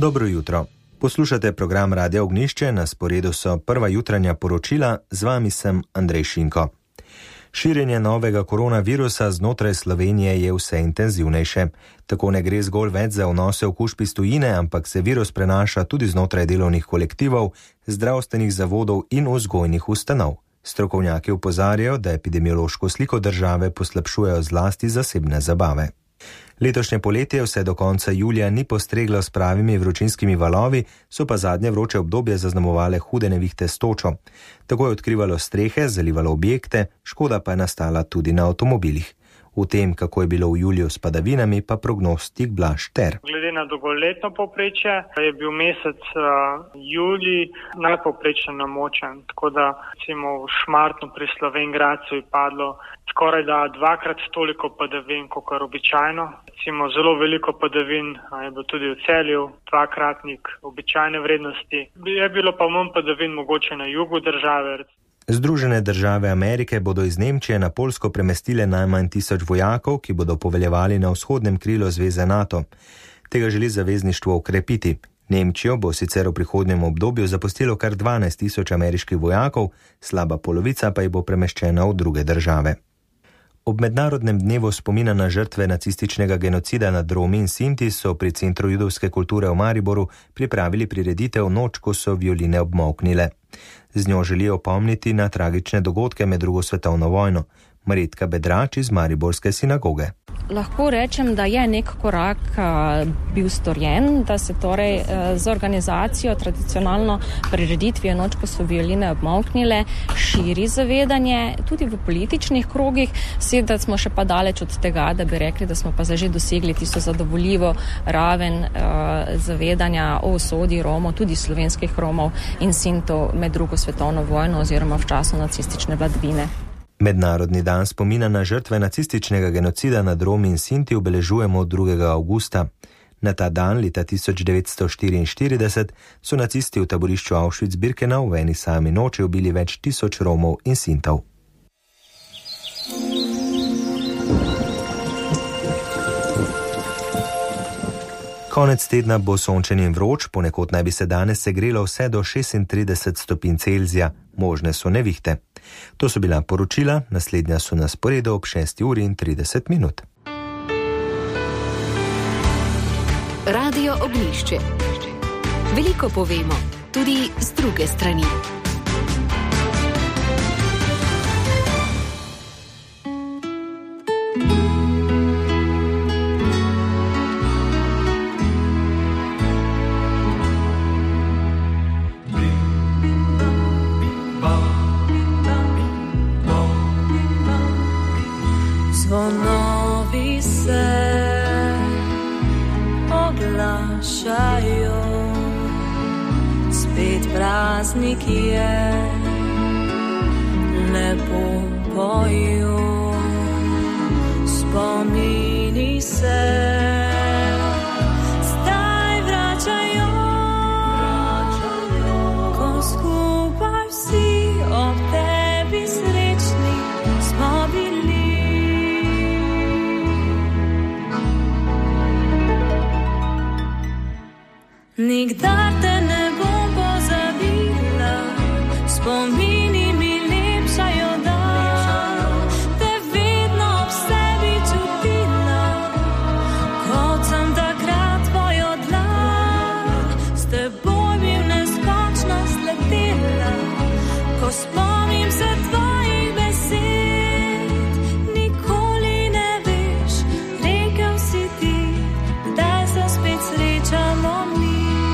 Speaker 11: Dobro jutro. Poslušate program Radia Ognjišče, na sporedu so prva jutranja poročila, z vami sem Andrej Šinko. Širjenje novega koronavirusa znotraj Slovenije je vse intenzivnejše. Tako ne gre zgolj več za vnose okužb iz tujine, ampak se virus prenaša tudi znotraj delovnih kolektivov, zdravstvenih zavodov in vzgojnih ustanov. Strokovnjaki opozarjajo, da epidemiološko sliko države poslabšujejo zlasti zasebne zabave. Letošnje poletje vse do konca julija ni postreglo s pravimi vročinskimi valovi, so pa zadnje vroče obdobje zaznamovale hude nevihte s točo. Tako je odkrivalo strehe, zalivalo objekte, škoda pa je nastala tudi na avtomobilih. V tem, kako je bilo v juliju s padavinami, pa prognostik Blaž Ter.
Speaker 12: Glede na dolgoletno povprečje je bil mesec julij najpovprečno namočen, tako da recimo v Šmartnu pri Slovenj Gradcu je padlo skoraj da dvakrat toliko padavin, kot običajno. Recimo zelo veliko padavin je bilo tudi v Celju, dvakratnik običajne vrednosti. Je bilo pa manj padavin mogoče na jugu države.
Speaker 11: Združene države Amerike bodo iz Nemčije na Poljsko premestile najmanj 1000 vojakov, ki bodo poveljevali na vzhodnem krilu zveze NATO. Tega želi zavezništvo ukrepiti. Nemčijo bo sicer v prihodnjem obdobju zapustilo kar 12 000 ameriških vojakov, slaba polovica pa jih bo premeščena v druge države. Ob mednarodnem dnevu spomina na žrtve nacističnega genocida nad Romi in Sinti so pri Centru judovske kulture v Mariboru pripravili prireditev Noč, ko so violine obmolknile. Z njo želijo opomniti na tragične dogodke med drugo svetovno vojno. Marjetka Bedrač iz Mariborske sinagoge.
Speaker 13: Lahko rečem, da je nek korak bil storjen, da se torej z organizacijo tradicionalno prireditvijo Noč, ko so violine obmolknile, širi zavedanje tudi v političnih krogih. Seveda smo še pa daleč od tega, da bi rekli, da smo pa že dosegli tisto zadovoljivo raven zavedanja o usodi Romov, tudi slovenskih Romov in Sintov med drugo svetovno vojno oziroma v času nacistične vladavine.
Speaker 11: Mednarodni dan spomina na žrtve nacističnega genocida nad Romi in Sinti obeležujemo 2. avgusta. Na ta dan leta 1944 so nacisti v taborišču Auschwitz-Birkenau v eni sami noči ubili več 1000 Romov in Sintov. Konec tedna bo sončen in vroč, ponekod naj bi se danes segrelo vse do 36 stopinj Celzija, možne so nevihte. To so bila poročila, naslednja so na sporedu ob 6:30.
Speaker 1: Radio Ognjišče. Veliko povemo, tudi z druge strani.
Speaker 14: Zvonovi se oglašajo, spet praznik je, lepo pojo, spomini se, zdaj vračajo, ko skupaj vsi ob tebi srečni smo bili. Nikdar te ne bom pozabila, spomini mi lepšajo dan, te vedno ob sebi čutila, kot sem takrat tvojo dlan, s teboj bi neskončno sletela, ko spomnim se tvojih besed, nikoli ne veš, rekel si ti, kdaj se spet srečamo mi.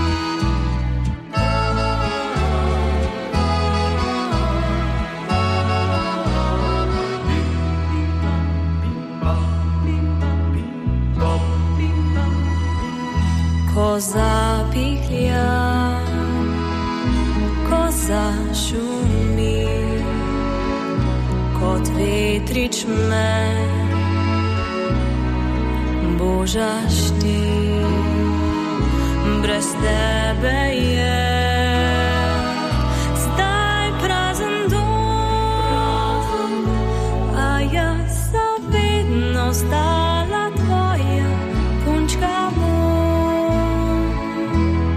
Speaker 14: Ko zapihlja, ko zašumi, kot vetrič me božaš ti, brez tebe je zdaj prazen dom, a jaz sem vedno stala tvoja punčka moj.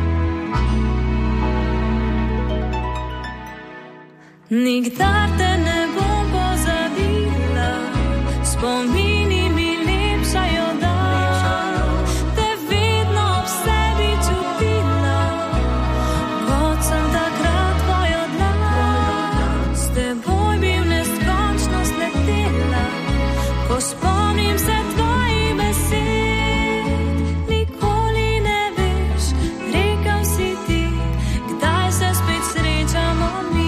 Speaker 14: nikdar te ne bom pozabila, spomini mi lepšajo dan, te vedno ob sebi čutila, kot sem takrat tvojo dlan, s teboj bi v neskončnost letela, ko spomnim se tvojih besed, nikoli ne veš, rekel si ti, kdaj se spet srečamo mi.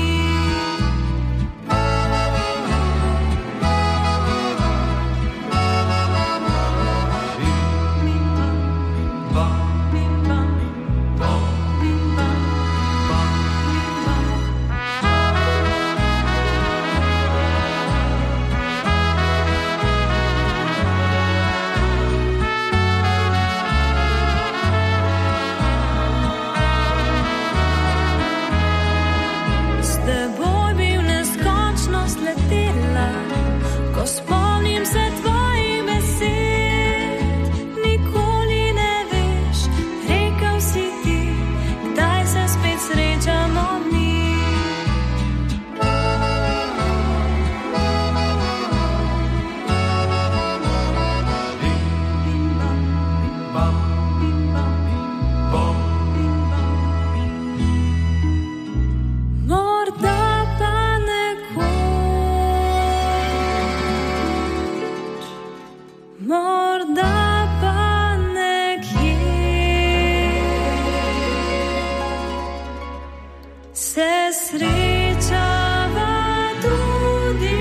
Speaker 14: Ko spomnim se tvojih besed, nikoli ne veš, rekel si ti, kdaj se spet srečamo mi. Morda pa morda pa nekje se srečava tudi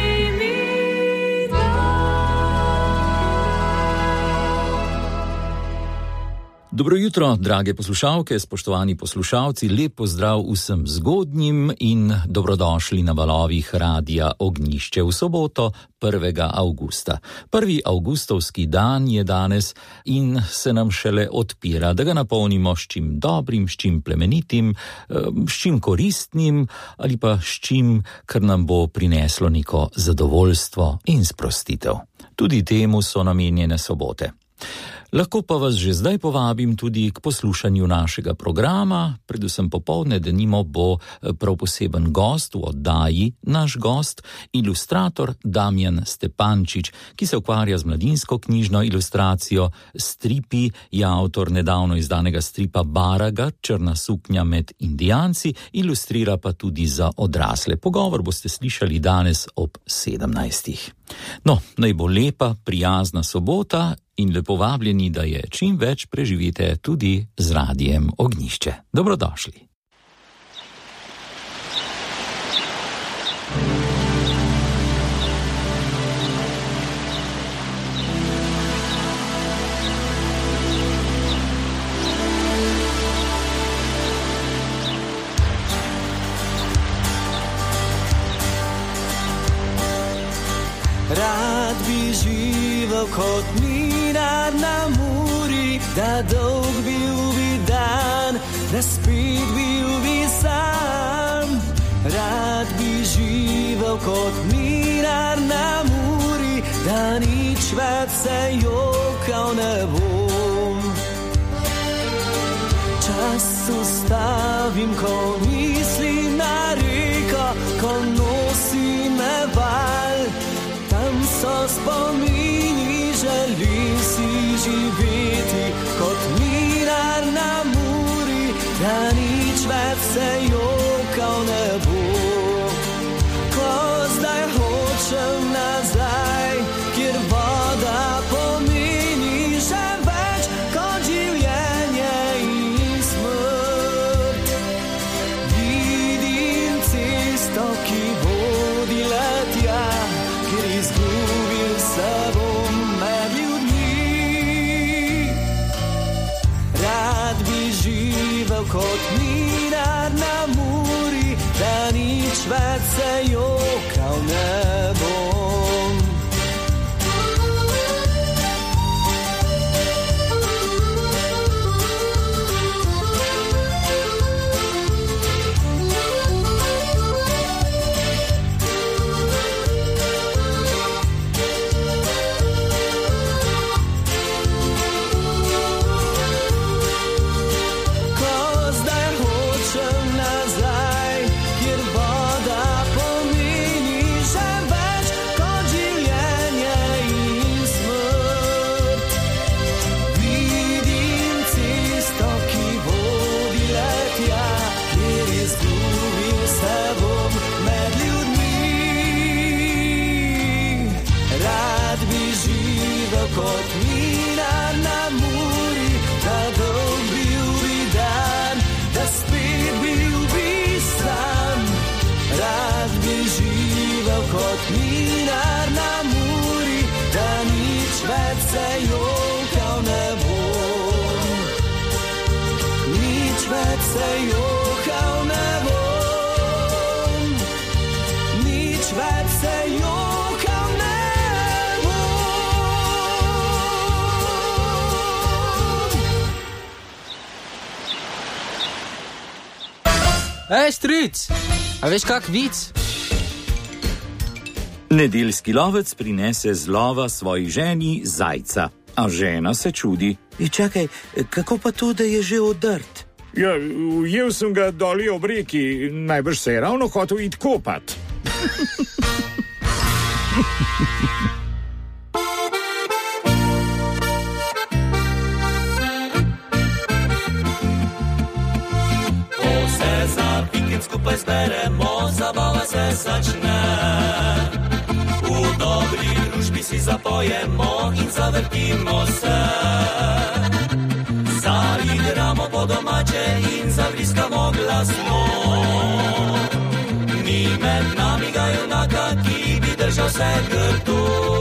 Speaker 15: Dobro jutro, drage poslušalke, spoštovani poslušalci, lep pozdrav vsem zgodnjim in dobrodošli na valovih Radia Ognjišče v soboto 1. avgusta. 1. avgustovski dan je danes in se nam šele odpira, da ga napolnimo s čim dobrim, s čim plemenitim, s čim koristnim ali pa s čim, kar nam bo prineslo neko zadovoljstvo in sprostitev. Tudi temu so namenjene sobote. Lahko pa vas že zdaj povabim tudi k poslušanju našega programa, predvsem popoldne, denimo bo prav poseben gost v oddaji, naš gost, ilustrator Damjan Stepančič, ki se ukvarja z mladinsko knjižno ilustracijo, stripi, je avtor nedavno izdanega stripa Baraga, Črna suknja med Indijanci, ilustrira pa tudi za odrasle. Pogovor boste slišali danes ob 17. No, naj bo lepa, prijazna sobota in lepo vabljeni, da je čim več preživite tudi z Radijem Ognjišče. Dobrodošli.
Speaker 16: Rad bi živel kot minar na Muri, da dolg bil bi dan, da spet bil bi sam. Rad bi živel kot minar na Muri, da nič več se jokal ne bom. Čas ustavim, ko mislim na reko, ko nosi me val. Tam so spomini, želim si živeti kot minar na Muri, da nič več se jokal ne bo. Ko zdaj hočem nazaj, kjer voda pomeni že več kot življenje in smrt. Vidim cesto, ki vodi le tja, ker izgubil se bom med ljudmi. kot minar na muri, da dolg bil bi dan, da spet bil bi sam. Rad bi živel kot minar na muri, da nič več se jokal ne bom. Nič več se jokal ne bom. Nič več se jokal ne bom.
Speaker 17: Ej, stric, a veš kak vic?
Speaker 18: Nedeljski lovec prinese z lova svoji ženi zajca, a žena se čudi.
Speaker 19: Čakaj, kako pa to, da je že odrt?
Speaker 20: Ja, ujel sem ga doli ob reki, najbrž se je ravno hotel iti kopat.
Speaker 16: Ko se za vikend skupaj zberemo, zabava se začne. V dobri družbi si zapojemo in zavrtimo se. Zaigramo po domače in zavriskamo glasno. Ni med nami ga junaka, ki bi držal se grdu.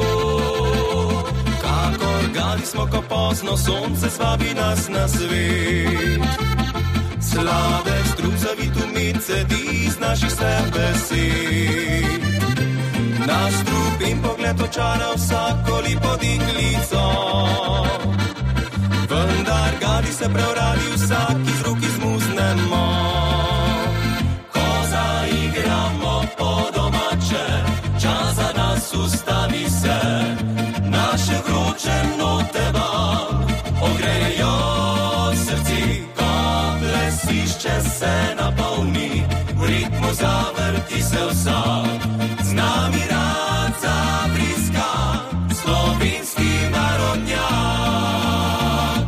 Speaker 16: Kakor gadi smo, ko pozno sonce svabi nas na svet. Sladek strup zavit umit sedi iz naših se besed. Naš strup in pogled očara vsako lipo deklico. Vendar gadi se prevradi vsak iz rok izmuznemo. Ko zaigramo po domače, čas za nas ustavi se. Naše vroče note vam ogrejo srci. Ko plesišče se napolni, v ritmu zavrti se vsak. Z nami rad zabriska slovenski narodnjak.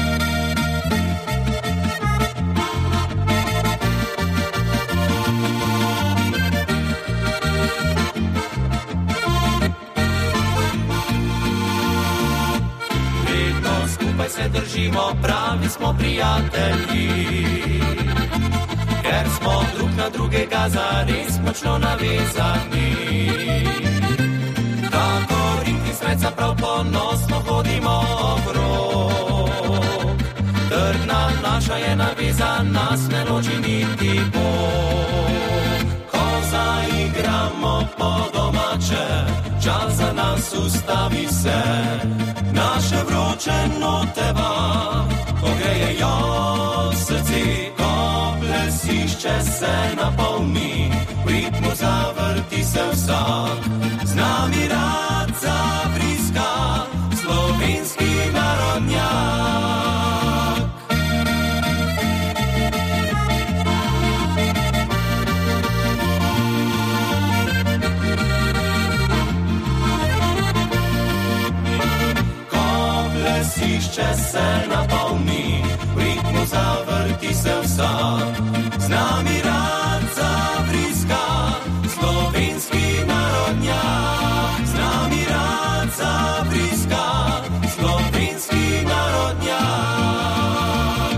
Speaker 16: Vedno skupaj se držimo, pravi smo prijatelji. Ker smo drug na drugega zares močno navezani. Tako rik in sreca prav ponosno hodimo okrog. Trdna naša je naveza, nas ne loči niti Bog. Ko zaigramo po domače, čas za nas ustavi se. Naše vroče note vam ogrejejo srci. Plesišče se napolni, v ritmu zavrti se vsak. Z nami rad zabriska slovenski narodnjak. Ko plesišče se napolni, v ritmu zavrti se vsak. Z nami rad zabriska slovenski narodnjak. Z nami rad zabriska slovenski narodnjak.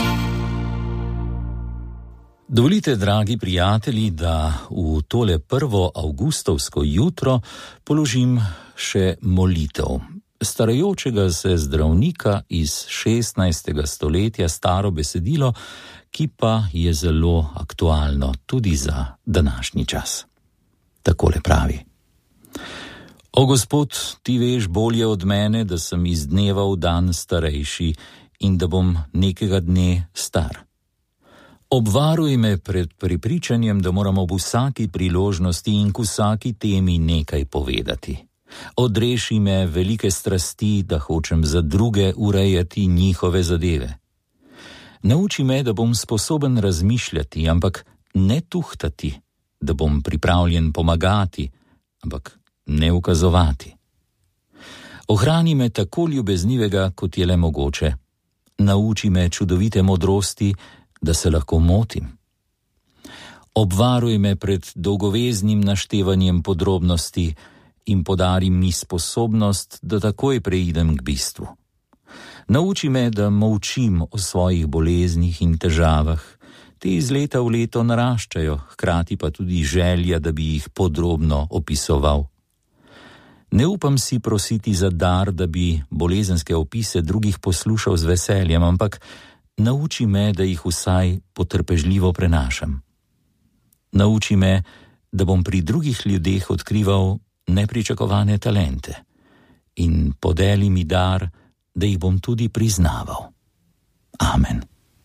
Speaker 15: Dovolite, dragi prijatelji, da v tole 1. avgustovsko jutro položim še molitev starajočega se zdravnika iz 16. stoletja, staro besedilo, ki pa je zelo aktualno tudi za današnji čas. Takole pravi: O Gospod, ti veš bolje od mene, da sem iz dneva v dan starejši in da bom nekega dne star. Obvaruj me pred prepričanjem, da moramo ob vsaki priložnosti in k vsaki temi nekaj povedati. Odreši me velike strasti, da hočem za druge urejati njihove zadeve. Nauči me, da bom sposoben razmišljati, ampak ne tuhtati, da bom pripravljen pomagati, ampak ne ukazovati. Ohrani me tako ljubeznivega, kot je le mogoče. Nauči me čudovite modrosti, da se lahko motim. Obvaruj me pred dolgoveznim naštevanjem podrobnosti in podari mi sposobnost, da takoj preidem k bistvu. Nauči me, da molčim o svojih boleznih in težavah. Te iz leta v leto naraščajo, hkrati pa tudi želja, da bi jih podrobno opisoval. Ne upam si prositi za dar, da bi bolezenske opise drugih poslušal z veseljem, ampak nauči me, da jih vsaj potrpežljivo prenašam. Nauči me, da bom pri drugih ljudeh odkrival nepričakovane talente in podeli mi dar, da jih bom tudi priznaval. Amen.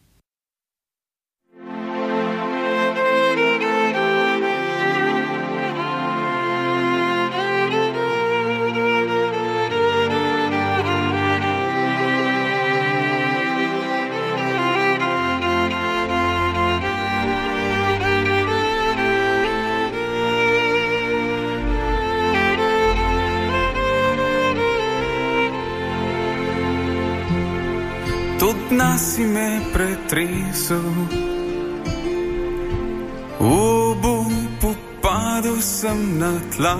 Speaker 16: Od nas si me pretresel, v obupu padel sem na tla.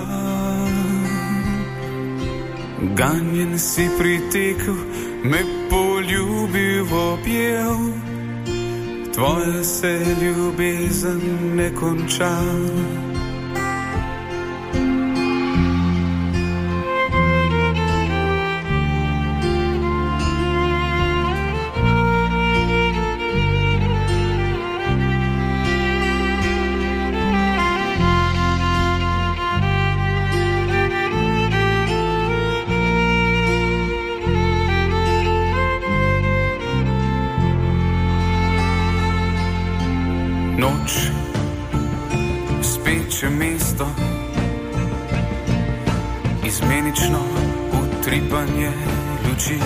Speaker 16: Ganjen si pritekel, me poljubil, objel, tvoja se ljubezen ne konča. Noč, speče mesto, izmenično utripanje luči.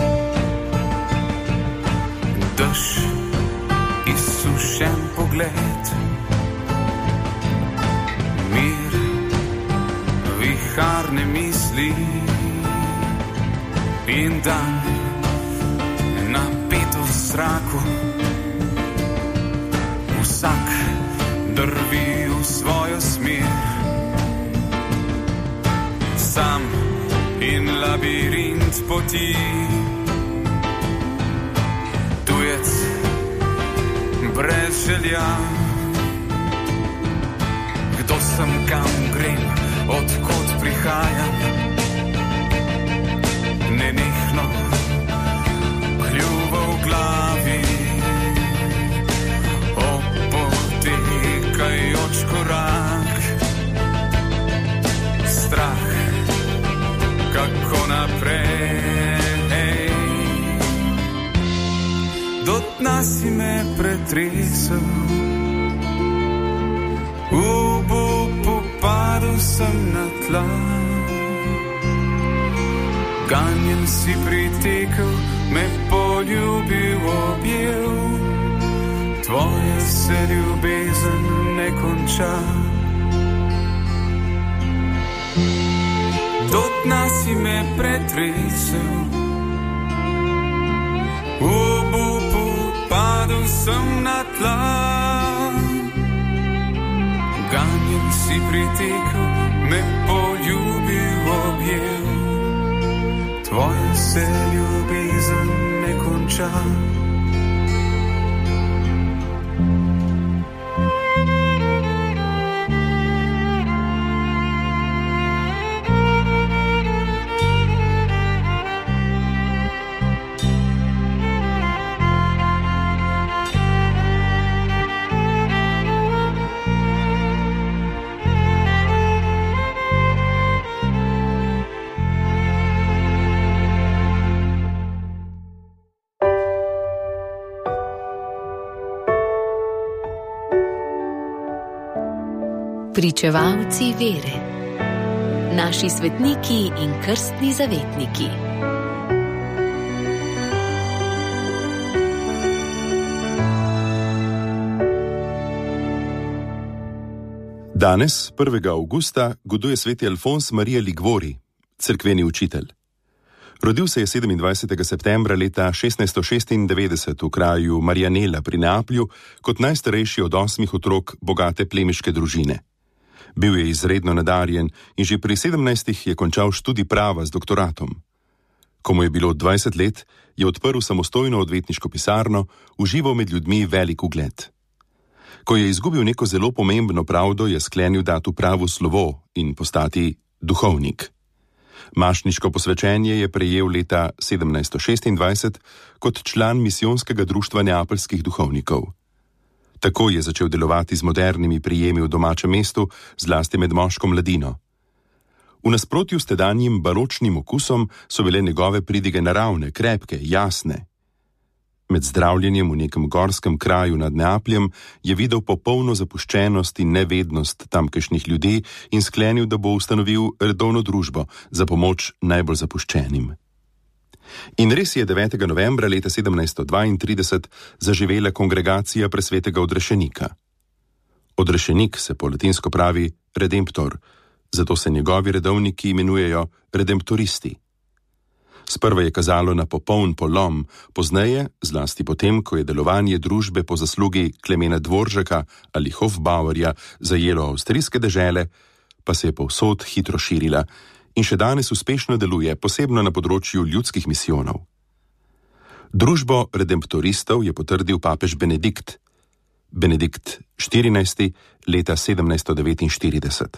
Speaker 16: Dež, izsušen pogled, mir, viharne misli in dan, napeto v zraku. Vsak drvi v svojo smer, sam in labirint poti. Tujec brez želja, kdo sem, kam grem, odkot prihajam. Nenehno kljuva v glavi, potekajoč korak, strah, kako naprej. Do dna si me pretresel, v obupu padel sem na tla. Ganjen si pritekel, me poljubil, objel, tvoja se ljubezen ne konča. Do dna si me pretresel, v obupu padel sem na tla. Ganjen si pritekel, me poljubil, objel, tvoja se ljubezen ne konča.
Speaker 1: Pričevalci vere, naši svetniki in krstni zavetniki.
Speaker 21: Danes, 1. avgusta, goduje sveti Alfons Marija Ligvori, cerkveni učitelj. Rodil se je 27. septembra leta 1696 v kraju Marianela pri Neaplju kot najstarejši od 8 otrok bogate plemiške družine. Bil je izredno nadarjen in že pri 17 je končal študij prava z doktoratom. Ko mu je bilo 20 let, je odprl samostojno odvetniško pisarno, užival med ljudmi velik ugled. Ko je izgubil neko zelo pomembno pravdo, je sklenil dati v pravo slovo in postati duhovnik. Mašniško posvečenje je prejel leta 1726 kot član misijonskega društva neapeljskih duhovnikov. Tako je začel delovati z modernimi prijemi v domačem mestu, zlasti med moško mladino. V nasprotju s tedanjim baročnim okusom so bile njegove pridige naravne, krepke, jasne. Med zdravljenjem v nekem gorskem kraju nad Neapljem je videl popolno zapuščenost in nevednost tamkajšnjih ljudi in sklenil, da bo ustanovil redovno družbo za pomoč najbolj zapuščenim. In res je 9. novembra leta 1732 zaživela kongregacija presvetega odrešenika. Odrešenik se po latinsko pravi redemptor, zato se njegovi redovniki imenujejo redemptoristi. Sprva je kazalo na popoln polom, pozneje, zlasti potem, ko je delovanje družbe po zaslugi Klemena Dvoržaka ali Hofbauerja zajelo avstrijske dežele, pa se je povsod hitro širila in še danes uspešno deluje, posebno na področju ljudskih misijonov. Družbo redemptoristov je potrdil papež Benedikt XIV. Leta 1749.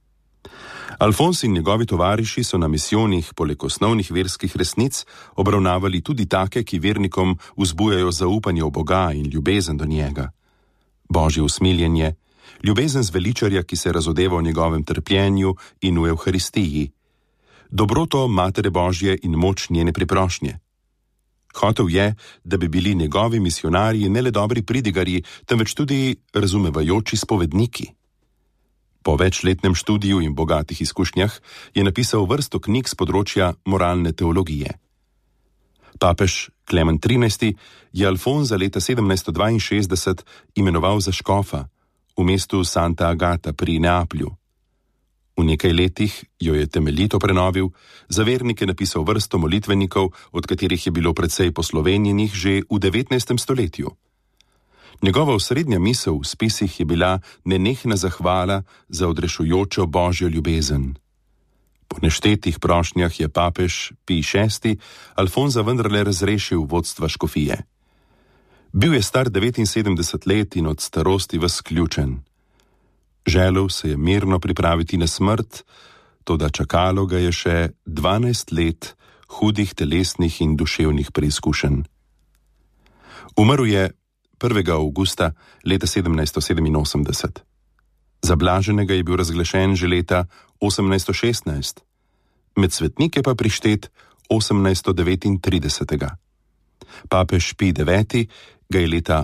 Speaker 21: Alfons in njegovi tovariši so na misijonih poleg osnovnih verskih resnic obravnavali tudi take, ki vernikom vzbujajo zaupanje v Boga in ljubezen do njega. Božje usmiljenje, ljubezen zveličarja, ki se razodeva v njegovem trpljenju in v Evharistiji, dobroto Matere Božje in moč njene priprošnje. Hotel je, da bi bili njegovi misionarji ne le dobri pridigarji, temveč tudi razumevajoči spovedniki. Po večletnem študiju in bogatih izkušnjah je napisal vrsto knjig z področja moralne teologije. Papež Klemen XIII. Je Alfonza leta 1762 imenoval za škofa v mestu Santa Agata pri Neaplju. V nekaj letih jo je temeljito prenovil, za vernike napisal vrsto molitvenikov, od katerih je bilo precej poslovenjenih že v 19. stoletju. Njegova osrednja misel v spisih je bila nenehna zahvala za odrešujočo Božjo ljubezen. Po neštetih prošnjah je papež Pij VI. Alfonza vendarle razrešil vodstva škofije. Bil je star 79 let in od starosti ves ključen. Želel se je mirno pripraviti na smrt, toda čakalo ga je še 12 let hudih telesnih in duševnih preizkušenj. Umrl je 1. avgusta leta 1787. Za blaženega je bil razglašen že leta 1816, med svetnike pa prištet 1839. Papež Pij IX. Ga je leta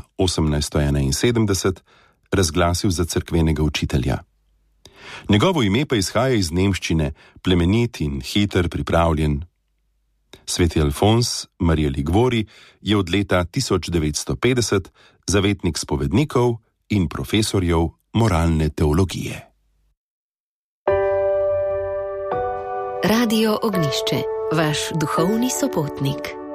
Speaker 21: 1871 razglasil za cerkvenega učitelja. Njegovo ime pa izhaja iz nemščine, plemenit in hiter pripravljen. Sveti Alfons Maria Liguori je od leta 1950 zavetnik spovednikov in profesorjev moralne teologije.
Speaker 1: Radio Ognišče, vaš duhovni sopotnik.